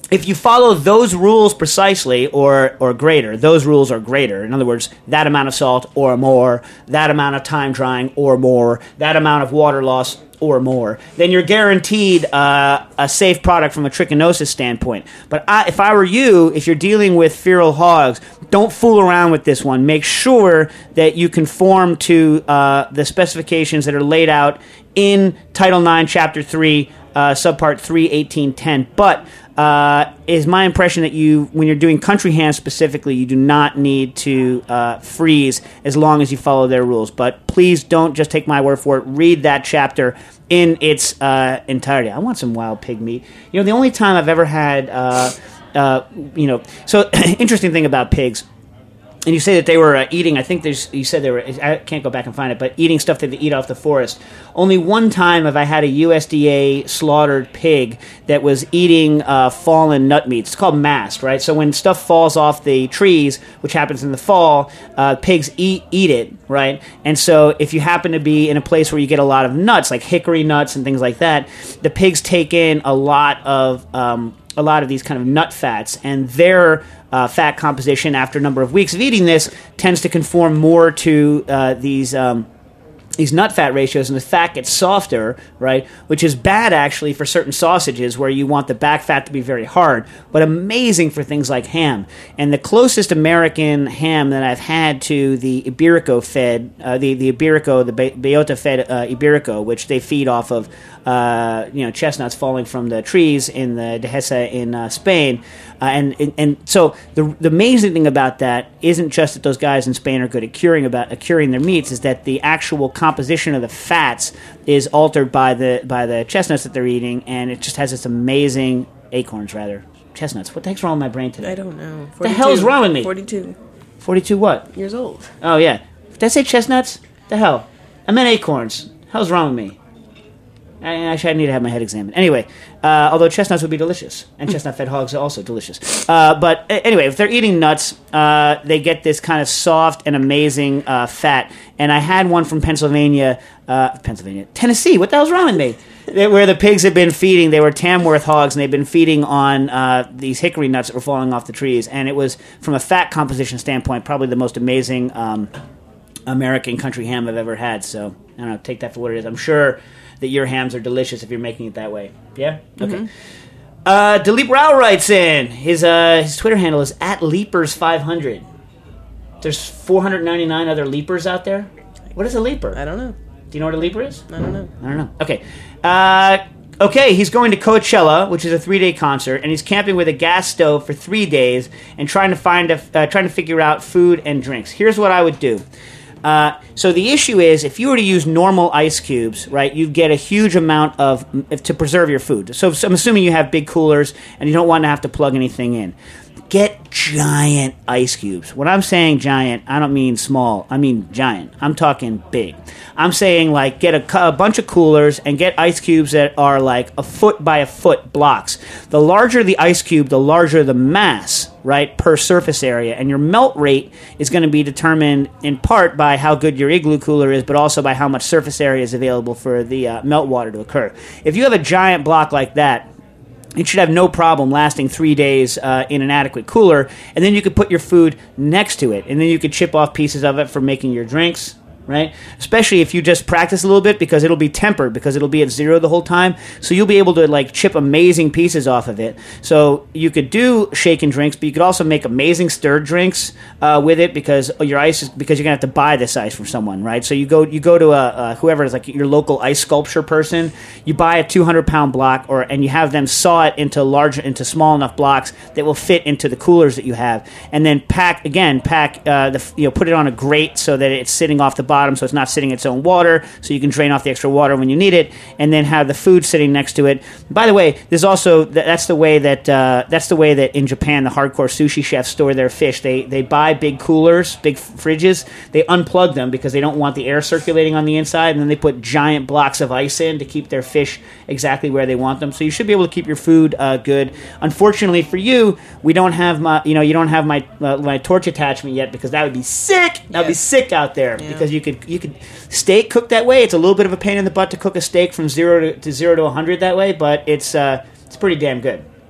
if you follow those rules precisely or or greater, those rules are greater. In other words, that amount of salt or more, that amount of time drying or more, that amount of water loss or more, then you're guaranteed uh, a safe product from a trichinosis standpoint. But I, if I were you, if you're dealing with feral hogs, don't fool around with this one. Make sure that you conform to uh, the specifications that are laid out in Title nine, Chapter three, uh, Subpart three, eighteen ten. But uh, is my impression that you, when you're doing country ham specifically, you do not need to uh, freeze as long as you follow their rules. But please don't just take my word for it. Read that chapter in its uh, entirety. I want some wild pig meat. You know, the only time I've ever had, uh, uh, you know, so interesting thing about pigs. And you say that they were uh, eating, I think there's, you said they were, I can't go back and find it, but eating stuff that they eat off the forest. Only one time have I had a U S D A slaughtered pig that was eating uh, fallen nut meats. It's called mast, right? So when stuff falls off the trees, which happens in the fall, uh, pigs eat eat it, right? And so if you happen to be in a place where you get a lot of nuts, like hickory nuts and things like that, the pigs take in a lot of um, a lot of these kind of nut fats, and their uh, fat composition after a number of weeks of eating this tends to conform more to uh, these um, these nut fat ratios, and the fat gets softer, right? Which is bad actually for certain sausages where you want the back fat to be very hard, but amazing for things like ham. And the closest American ham that I've had to the Iberico fed, uh, the the Iberico, the Be- Bellota fed uh, Iberico, which they feed off of. Uh, you know, chestnuts falling from the trees in the Dehesa in uh, Spain, uh, and, and and so the the amazing thing about that isn't just that those guys in Spain are good at curing about uh, curing their meats, is that the actual composition of the fats is altered by the by the chestnuts that they're eating, and it just has this amazing acorns rather chestnuts. What the heck's wrong with my brain today? I don't know. What the hell's wrong with me? Forty-two Forty-two what? years old. Oh yeah. Did I say chestnuts? The hell? I meant acorns. Hell's wrong with me? I, actually, I need to have my head examined. Anyway, uh, although chestnuts would be delicious, and chestnut-fed hogs are also delicious. Uh, but anyway, if they're eating nuts, uh, they get this kind of soft and amazing uh, fat. And I had one from Pennsylvania, uh, Pennsylvania, Tennessee. What the hell's wrong with me? Where the pigs had been feeding, they were Tamworth hogs, and they'd been feeding on uh, these hickory nuts that were falling off the trees. And it was, from a fat composition standpoint, probably the most amazing um, American country ham I've ever had. So, I don't know, take that for what it is. I'm sure that your hams are delicious if you're making it that way. Yeah? Okay. Mm-hmm. Uh, Dilip Rao writes in. His uh, his Twitter handle is at Leapers five hundred. There's four hundred ninety-nine other Leapers out there? What is a Leaper? I don't know. Do you know what a Leaper is? I don't know. I don't know. Okay. Uh, okay, he's going to Coachella, which is a three-day concert, and he's camping with a gas stove for three days and trying to find a, uh, trying to figure out food and drinks. Here's what I would do. Uh, so the issue is, if you were to use normal ice cubes, right, you'd get a huge amount of, to preserve your food. So, so I'm assuming you have big coolers and you don't want to have to plug anything in. Get giant ice cubes. When I'm saying giant, I don't mean small. I mean giant. I'm talking big. I'm saying, like, get a, a bunch of coolers and get ice cubes that are like a foot by a foot blocks. The larger the ice cube, the larger the mass, right, per surface area. And your melt rate is going to be determined in part by how good your igloo cooler is, but also by how much surface area is available for the uh, melt water to occur. If you have a giant block like that, it should have no problem lasting three days uh, in an adequate cooler, and then you could put your food next to it, and then you could chip off pieces of it for making your drinks, right? Especially if you just practice a little bit, because it'll be tempered, because it'll be at zero the whole time, so you'll be able to like chip amazing pieces off of it. So you could do shaken drinks, but you could also make amazing stirred drinks uh, with it, because your ice is, because you're gonna have to buy this ice from someone, right? So you go you go to a, a whoever is like your local ice sculpture person, you buy a two hundred pound block, or and you have them saw it into large into small enough blocks that will fit into the coolers that you have, and then pack again pack uh, the you know put it on a grate so that it's sitting off the bottom. So it's not sitting its own water, so you can drain off the extra water when you need it, and then have the food sitting next to it. By the way, there's also that's the way that uh, that's the way that in Japan the hardcore sushi chefs store their fish. They they buy big coolers, big fridges. They unplug them because they don't want the air circulating on the inside, and then they put giant blocks of ice in to keep their fish exactly where they want them. So you should be able to keep your food uh, good. Unfortunately for you, we don't have my you know you don't have my uh, my torch attachment yet, because that would be sick. That would Yeah. be sick out there Yeah. because you. Could, you could steak cook that way. It's a little bit of a pain in the butt to cook a steak from zero to, to zero to a hundred that way, but it's uh, it's pretty damn good.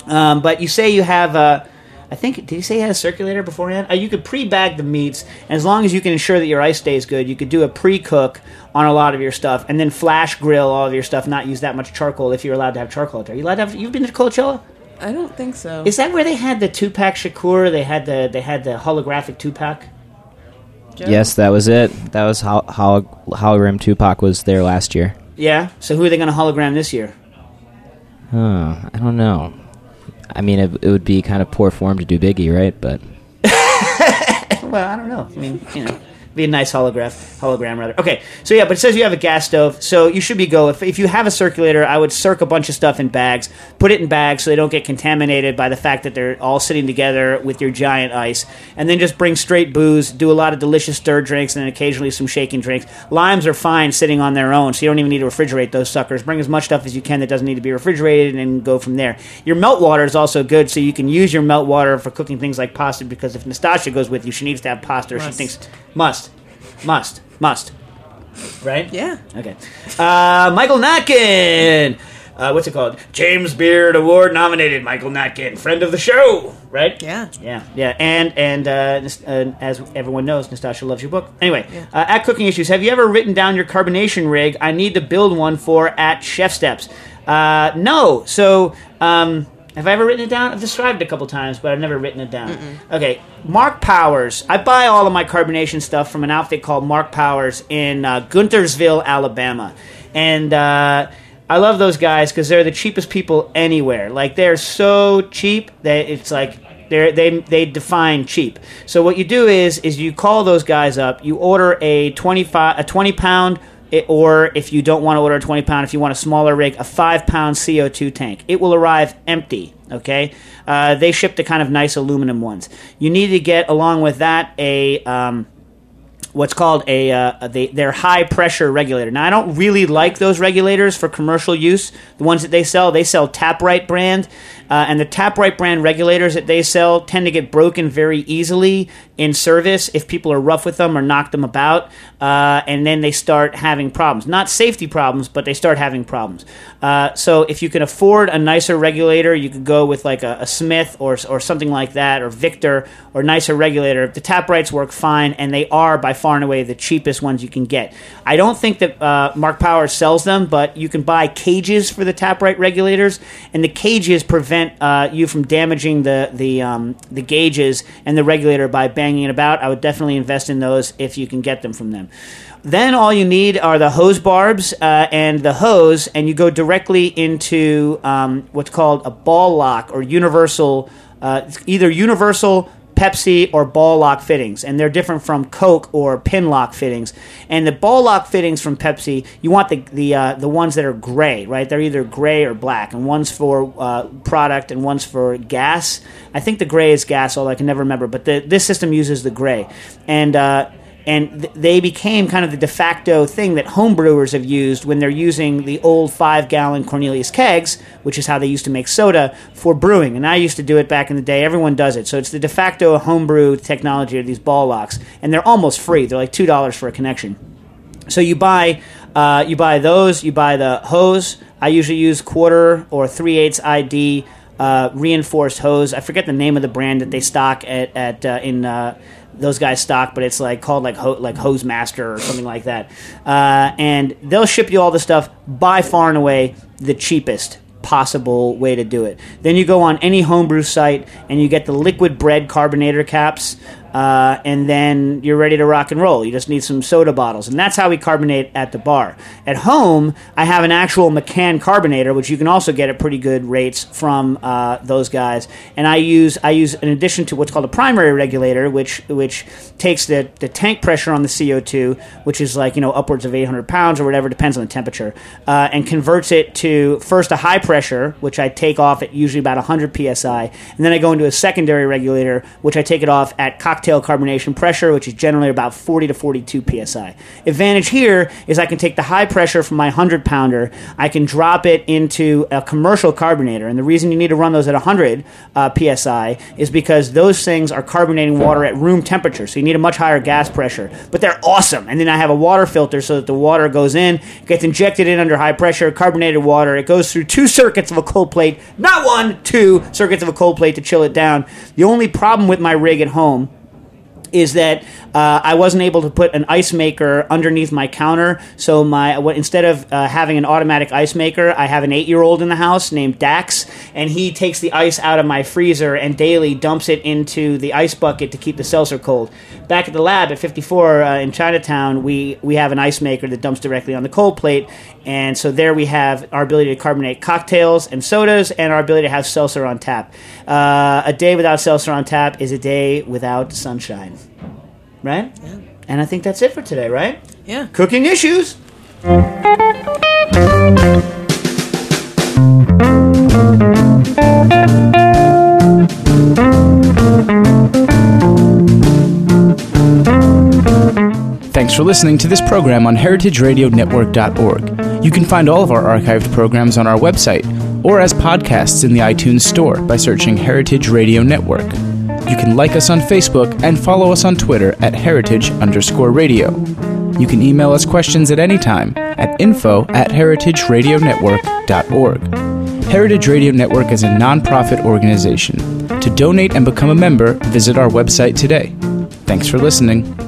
Um, but you say you have a, I think, did you say you had a circulator beforehand? Uh, you could pre-bag the meats, and as long as you can ensure that your ice stays good, you could do a pre-cook on a lot of your stuff, and then flash grill all of your stuff, not use that much charcoal if you're allowed to have charcoal out there. Are you allowed to have, you've been to Coachella? I don't think so. Is that where they had the two-pack Shakur? They had the they had the holographic two-pack? Joe? Yes, that was it. That was how how hologram Tupac was there last year. Yeah? So who are they going to hologram this year? Huh, I don't know. I mean, it, it would be kind of poor form to do Biggie, right? But Well, I don't know. I mean, you know, be a nice holograph, hologram rather. Okay, so yeah, but it says you have a gas stove, so you should be go. If, if you have a circulator, I would circ a bunch of stuff in bags, put it in bags so they don't get contaminated by the fact that they're all sitting together with your giant ice, and then just bring straight booze, do a lot of delicious stirred drinks, and then occasionally some shaking drinks. Limes are fine sitting on their own, so you don't even need to refrigerate those suckers. Bring as much stuff as you can that doesn't need to be refrigerated, and go from there. Your melt water is also good, so you can use your melt water for cooking things like pasta, because if Nastasia goes with you, she needs to have pasta, or Must. she thinks, must. Must. Must. Right? Yeah. Okay. Uh, Michael Natkin. Uh, what's it called? James Beard Award nominated Michael Natkin, friend of the show. Right? Yeah. Yeah. Yeah. And and uh, Nas- uh, as everyone knows, Nastasia loves your book. Anyway, uh, at Cooking Issues, have you ever written down your carbonation rig? I need to build one for at Chef Steps. Uh, no. So. Um, Have I ever written it down? I've described it a couple times, but I've never written it down. Mm-mm. Okay, Mark Powers. I buy all of my carbonation stuff from an outfit called Mark Powers in uh, Guntersville, Alabama. And uh, I love those guys because they're the cheapest people anywhere. Like, they're so cheap that it's like they're, they they define cheap. So what you do is is you call those guys up. You order a twenty-five a twenty pound. It, or if you don't want to order a twenty pound, if you want a smaller rig, a five pound C O two tank. It will arrive empty, okay? Uh, they ship the kind of nice aluminum ones. You need to get, along with that, a um, what's called a uh, they, their high-pressure regulator. Now, I don't really like those regulators for commercial use. The ones that they sell, they sell Taprite brand, uh, and the Taprite brand regulators that they sell tend to get broken very easily in service if people are rough with them or knock them about, uh, and then they start having problems. Not safety problems, but they start having problems. Uh, so if you can afford a nicer regulator, you could go with like a, a Smith or or something like that, or Victor, or nicer regulator. The Taprites work fine, and they are by far and away the cheapest ones you can get. I don't think that uh, Mark Powers sells them, but you can buy cages for the Taprite regulators, and the cages prevent uh, you from damaging the the um, the gauges and the regulator by banging it about. I would definitely invest in those if you can get them from them. Then all you need are the hose barbs uh, and the hose, and you go directly into um, what's called a ball lock or universal, uh, either universal Pepsi or ball lock fittings, and they're different from Coke or pin lock fittings. And the ball lock fittings from Pepsi, you want the the uh, the ones that are gray, right? They're either gray or black, and one's for uh, product and one's for gas. I think the gray is gas, although I can never remember. But the, this system uses the gray, and uh, and th- they became kind of the de facto thing that homebrewers have used when they're using the old five-gallon Cornelius kegs, which is how they used to make soda, for brewing. And I used to do it back in the day. Everyone does it. So it's the de facto homebrew technology of these ball locks. And they're almost free. They're like two dollars for a connection. So you buy uh, you buy those. You buy the hose. I usually use quarter or three-eighths I D uh, reinforced hose. I forget the name of the brand that they stock at, at uh, in... Uh, those guys stock, but it's like called like ho- like Hose Master or something like that. Uh, and they'll ship you all the stuff, by far and away the cheapest possible way to do it. Then you go on any homebrew site and you get the liquid bread carbonator caps, uh, and then you're ready to rock and roll. You just need some soda bottles, and that's how we carbonate at the bar. At home, I have an actual McCann carbonator, which you can also get at pretty good rates from uh, those guys. And I use I use in addition to what's called a primary regulator, which which takes the, the tank pressure on the C O two, which is like you know upwards of eight hundred pounds or whatever, depends on the temperature, uh, and converts it to first a high pressure, which I take off at usually about one hundred P S I, and then I go into a secondary regulator, which I take it off at cocktail cocktail carbonation pressure, which is generally about forty to forty-two P S I. Advantage here is I can take the high pressure from my one hundred pounder, I can drop it into a commercial carbonator, and the reason you need to run those at one hundred uh, P S I is because those things are carbonating water at room temperature, so you need a much higher gas pressure. But they're awesome. And then I have a water filter so that the water goes in, gets injected in under high pressure, carbonated water. It goes through two circuits of a cold plate, not one, two circuits of a cold plate to chill it down. The only problem with my rig at home is that uh, I wasn't able to put an ice maker underneath my counter. So my what, instead of uh, having an automatic ice maker, I have an eight-year-old in the house named Dax, and he takes the ice out of my freezer and daily dumps it into the ice bucket to keep the seltzer cold. Back at the lab at fifty-four uh, in Chinatown, we, we have an ice maker that dumps directly on the cold plate, and so there we have our ability to carbonate cocktails and sodas and our ability to have seltzer on tap. Uh, a day without seltzer on tap is a day without sunshine. Right? Yeah. And I think that's it for today, right? Yeah. Cooking issues. Thanks for listening to this program on heritage radio network dot org. You can find all of our archived programs on our website or as podcasts in the iTunes Store by searching Heritage Radio Network. You can like us on Facebook and follow us on Twitter at heritage underscore radio. You can email us questions at any time at info at heritage radio network dot org. Heritage Radio Network is a nonprofit organization. To donate and become a member, visit our website today. Thanks for listening.